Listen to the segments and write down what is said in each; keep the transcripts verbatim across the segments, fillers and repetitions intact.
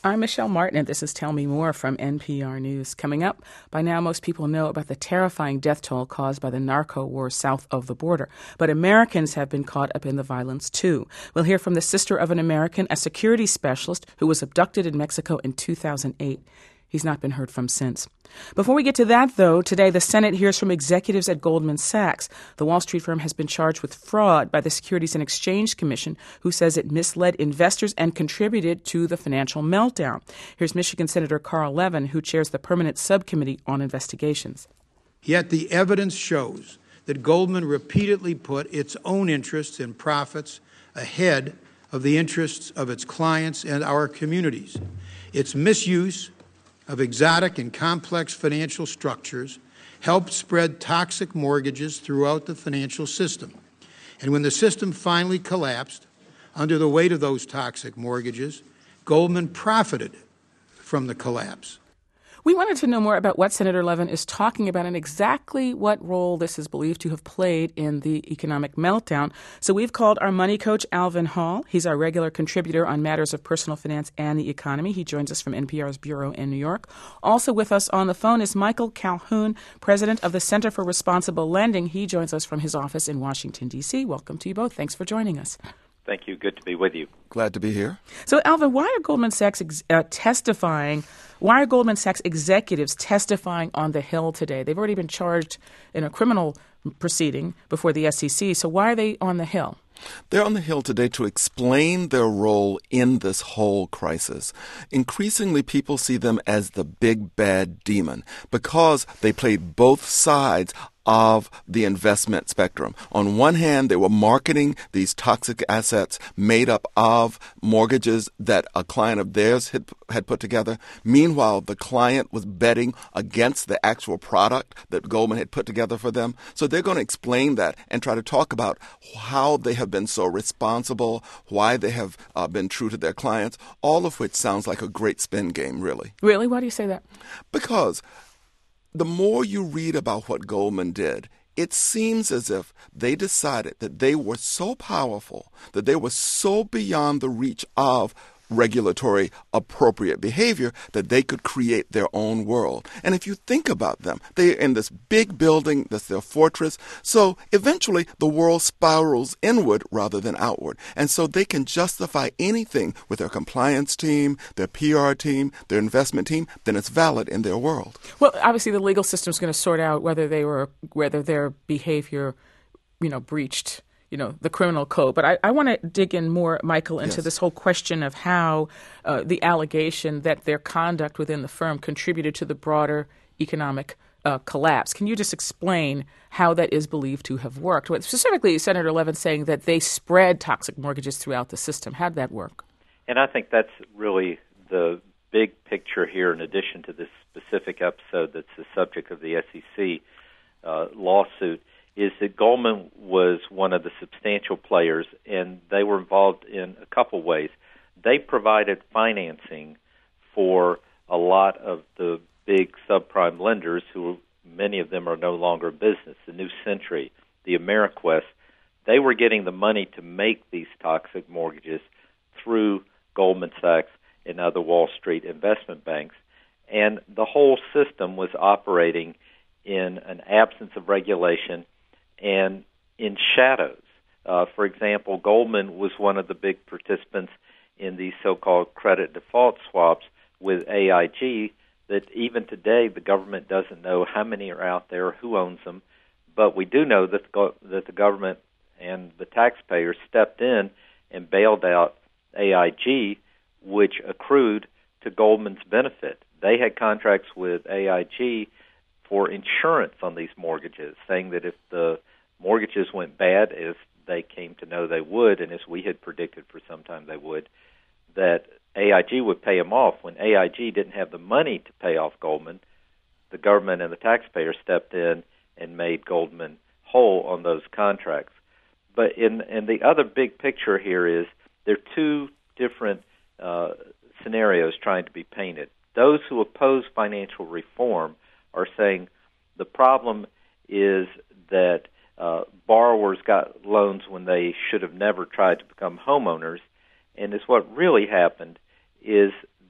I'm Michelle Martin, and this is Tell Me More from N P R News. Coming up, by now most people know about the terrifying death toll caused by the narco war south of the border. But Americans have been caught up in the violence, too. We'll hear from the sister of an American, a security specialist who was abducted in Mexico in two thousand eight. He's not been heard from since. Before we get to that, though, today the Senate hears from executives at Goldman Sachs. The Wall Street firm has been charged with fraud by the Securities and Exchange Commission, who says it misled investors and contributed to the financial meltdown. Here's Michigan Senator Carl Levin, who chairs the Permanent Subcommittee on Investigations. Yet the evidence shows that Goldman repeatedly put its own interests and profits ahead of the interests of its clients and our communities. Its misuse of exotic and complex financial structures helped spread toxic mortgages throughout the financial system. And when the system finally collapsed under the weight of those toxic mortgages, Goldman profited from the collapse. We wanted to know more about what Senator Levin is talking about and exactly what role this is believed to have played in the economic meltdown. So we've called our money coach, Alvin Hall. He's our regular contributor on matters of personal finance and the economy. He joins us from N P R's bureau in New York. Also with us on the phone is Michael Calhoun, president of the Center for Responsible Lending. He joins us from his office in Washington, D C. Welcome to you both. Thanks for joining us. Thank you. Good to be with you. Glad to be here. So, Alvin, why are Goldman Sachs ex- uh, testifying? Why are Goldman Sachs executives testifying on the Hill today? They've already been charged in a criminal proceeding before the S E C. So why are they on the Hill? They're on the Hill today to explain their role in this whole crisis. Increasingly, people see them as the big bad demon because they played both sides of the investment spectrum. On one hand, they were marketing these toxic assets made up of mortgages that a client of theirs had, had put together. Meanwhile, the client was betting against the actual product that Goldman had put together for them. So they're going to explain that and try to talk about how they have been so responsible, why they have uh, been true to their clients, all of which sounds like a great spin game, really. Really? Why do you say that? Because the more you read about what Goldman did, it seems as if they decided that they were so powerful, that they were so beyond the reach of regulatory appropriate behavior that they could create their own world. And if you think about them, they're in this big building that's their fortress. So eventually the world spirals inward rather than outward. And so they can justify anything with their compliance team, their P R team, their investment team, then it's valid in their world. Well, obviously the legal system is going to sort out whether they were whether their behavior, you know, breached you know, the criminal code. But I, I want to dig in more, Michael, into yes. this whole question of how uh, the allegation that their conduct within the firm contributed to the broader economic uh, collapse. Can you just explain how that is believed to have worked? Specifically, Senator Levin saying that they spread toxic mortgages throughout the system. How did that work? And I think that's really the big picture here, in addition to this specific episode that's the subject of the S E C uh, lawsuit, is that Goldman was one of the substantial players, and they were involved in a couple ways. They provided financing for a lot of the big subprime lenders, who many of them are no longer in business, the New Century, the Ameriquest. They were getting the money to make these toxic mortgages through Goldman Sachs and other Wall Street investment banks. And the whole system was operating in an absence of regulation and in shadows. Uh, for example, Goldman was one of the big participants in these so-called credit default swaps with A I G that even today the government doesn't know how many are out there, who owns them, but we do know that the, go- that the government and the taxpayers stepped in and bailed out A I G, which accrued to Goldman's benefit. They had contracts with A I G for insurance on these mortgages, saying that if the mortgages went bad, as they came to know they would, and as we had predicted for some time they would, that A I G would pay them off. When A I G didn't have the money to pay off Goldman, the government and the taxpayer stepped in and made Goldman whole on those contracts. But in, in the other big picture here is there are two different uh, scenarios trying to be painted. Those who oppose financial reform are saying the problem is that uh, borrowers got loans when they should have never tried to become homeowners, and is what really happened is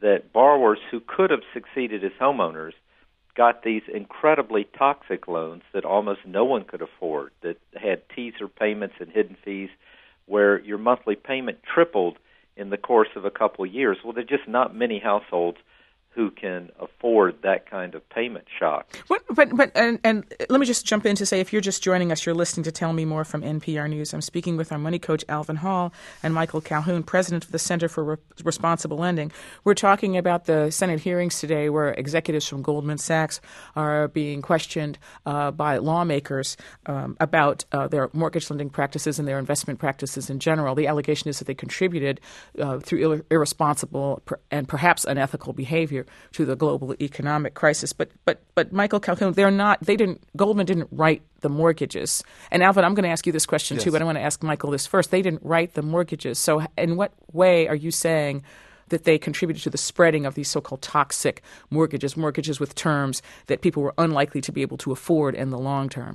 that borrowers who could have succeeded as homeowners got these incredibly toxic loans that almost no one could afford, that had teaser payments and hidden fees where your monthly payment tripled in the course of a couple of years. Well, there are just not many households who can afford that kind of payment shock. What, but but and, and let me just jump in to say, if you're just joining us, you're listening to Tell Me More from N P R News. I'm speaking with our money coach, Alvin Hall, and Michael Calhoun, president of the Center for Re- Responsible Lending. We're talking about the Senate hearings today where executives from Goldman Sachs are being questioned uh, by lawmakers um, about uh, their mortgage lending practices and their investment practices in general. The allegation is that they contributed uh, through ir- irresponsible per- and perhaps unethical behavior to the global economic crisis. But but but Michael Calhoun, they're not they didn't Goldman didn't write the mortgages. And Alvin, I'm going to ask you this question Yes. too, but I want to ask Michael this first. They didn't write the mortgages. So in what way are you saying that they contributed to the spreading of these so-called toxic mortgages, mortgages with terms that people were unlikely to be able to afford in the long term?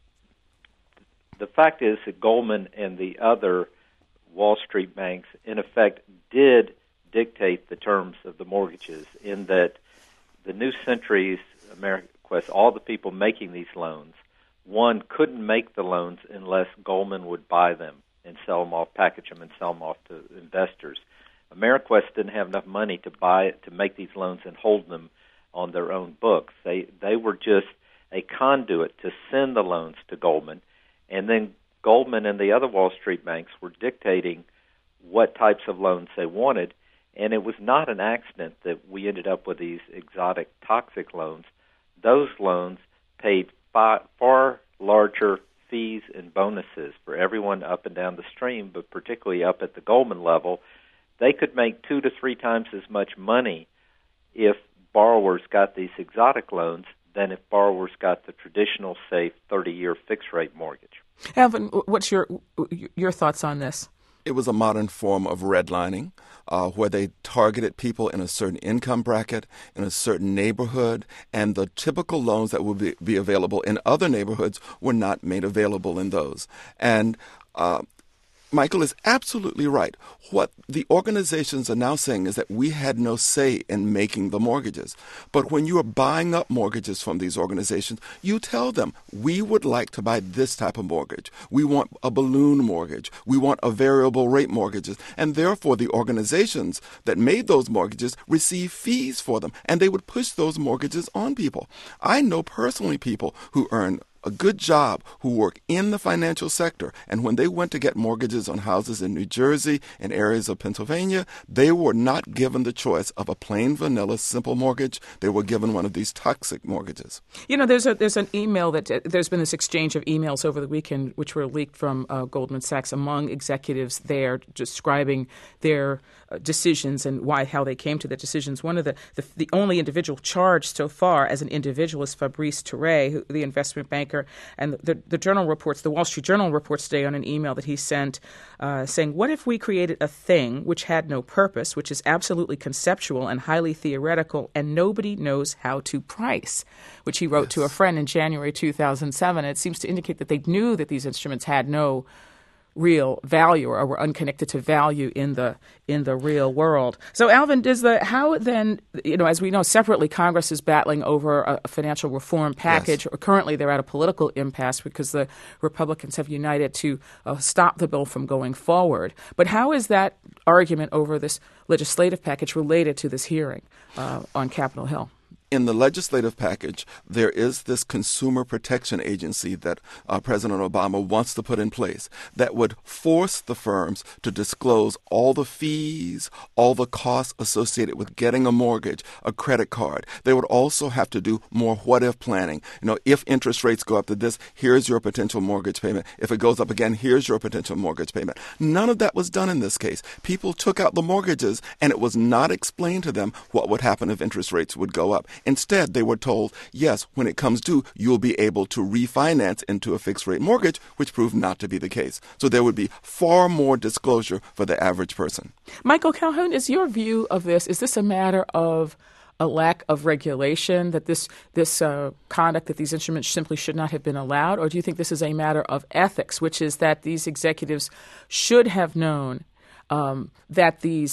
The fact is that Goldman and the other Wall Street banks, in effect, did dictate the terms of the mortgages, in that the New Century's AmeriQuest, all the people making these loans, one, couldn't make the loans unless Goldman would buy them and sell them off, package them and sell them off to investors. AmeriQuest didn't have enough money to buy to make these loans and hold them on their own books. They they were just a conduit to send the loans to Goldman, and then Goldman and the other Wall Street banks were dictating what types of loans they wanted. And it was not an accident that we ended up with these exotic, toxic loans. Those loans paid far, far larger fees and bonuses for everyone up and down the stream, but particularly up at the Goldman level. They could make two to three times as much money if borrowers got these exotic loans than if borrowers got the traditional, safe thirty-year fixed-rate mortgage. Alvin, what's your your thoughts on this? It was a modern form of redlining, uh, where they targeted people in a certain income bracket, in a certain neighborhood, and the typical loans that would be, be available in other neighborhoods were not made available in those. And uh, Michael is absolutely right. What the organizations are now saying is that we had no say in making the mortgages. But when you are buying up mortgages from these organizations, you tell them, we would like to buy this type of mortgage. We want a balloon mortgage. We want a variable rate mortgages. And therefore, the organizations that made those mortgages receive fees for them, and they would push those mortgages on people. I know personally people who earn a good job, who work in the financial sector, and when they went to get mortgages on houses in New Jersey and areas of Pennsylvania, they were not given the choice of a plain vanilla simple mortgage. They were given one of these toxic mortgages. You know, there's a there's an email that uh, there's been this exchange of emails over the weekend, which were leaked from uh, Goldman Sachs among executives there, describing their uh, decisions and why how they came to the decisions. One of the, the the only individual charged so far as an individual is Fabrice Touré, who, the investment banker. And the, the journal reports, the Wall Street Journal reports today on an email that he sent uh, saying, what if we created a thing which had no purpose, which is absolutely conceptual and highly theoretical, and nobody knows how to price, which he wrote yes. to a friend in January two thousand seven. It seems to indicate that they knew that these instruments had no real value or were unconnected to value in the in the real world. So, Alvin, does the how then, you know, as we know, separately, Congress is battling over a, a financial reform package. Yes. Currently, they're at a political impasse because the Republicans have united to uh, stop the bill from going forward. But how is that argument over this legislative package related to this hearing uh, on Capitol Hill? In the legislative package, there is this consumer protection agency that uh, President Obama wants to put in place that would force the firms to disclose all the fees, all the costs associated with getting a mortgage, a credit card. They would also have to do more what-if planning. You know, if interest rates go up to this, here's your potential mortgage payment. If it goes up again, here's your potential mortgage payment. None of that was done in this case. People took out the mortgages, and it was not explained to them what would happen if interest rates would go up. Instead, they were told, yes, when it comes due, you'll be able to refinance into a fixed-rate mortgage, which proved not to be the case. So there would be far more disclosure for the average person. Michael Calhoun, is your view of this, is this a matter of a lack of regulation, that this this uh, conduct, that these instruments simply should not have been allowed? Or do you think this is a matter of ethics, which is that these executives should have known um, that these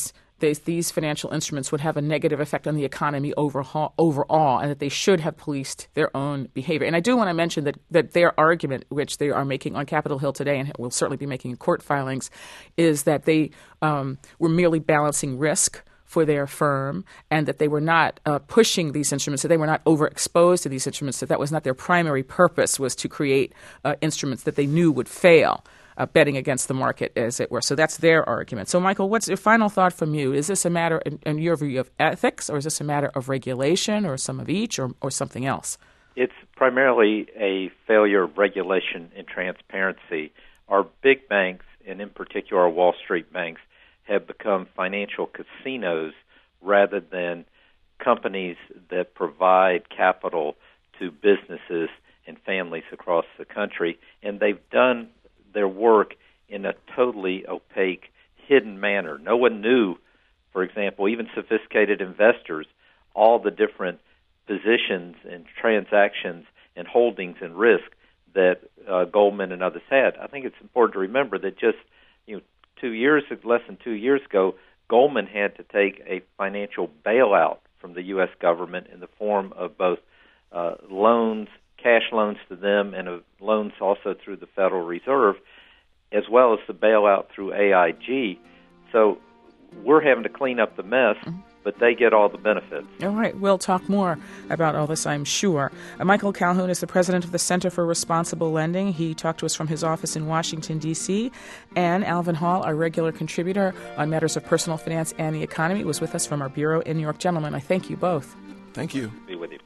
they, these financial instruments would have a negative effect on the economy overhaul, overall, and that they should have policed their own behavior. And I do want to mention that, that their argument, which they are making on Capitol Hill today and will certainly be making in court filings, is that they um, were merely balancing risk for their firm, and that they were not uh, pushing these instruments, that they were not overexposed to these instruments, that that was not their primary purpose, was to create uh, instruments that they knew would fail, uh, betting against the market, as it were. So that's their argument. So, Michael, what's your final thought from you? Is this a matter, in, in your view, of ethics, or is this a matter of regulation, or some of each, or, or something else? It's primarily a failure of regulation and transparency. Our big banks, and in particular our Wall Street banks, have become financial casinos rather than companies that provide capital to businesses and families across the country. And they've done their work in a totally opaque, hidden manner. No one knew, for example, even sophisticated investors, all the different positions and transactions and holdings and risk that uh, Goldman and others had. I think it's important to remember that just you know, two years, less than two years ago, Goldman had to take a financial bailout from the U S government in the form of both uh, loans, cash loans to them, and uh, loans also through the Federal Reserve, as well as the bailout through A I G. So we're having to clean up the mess, but they get all the benefits. All right. We'll talk more about all this, I'm sure. Uh, Michael Calhoun is the president of the Center for Responsible Lending. He talked to us from his office in Washington, D C And Alvin Hall, our regular contributor on matters of personal finance and the economy, was with us from our bureau in New York. Gentlemen, I thank you both. Thank you. Be with you.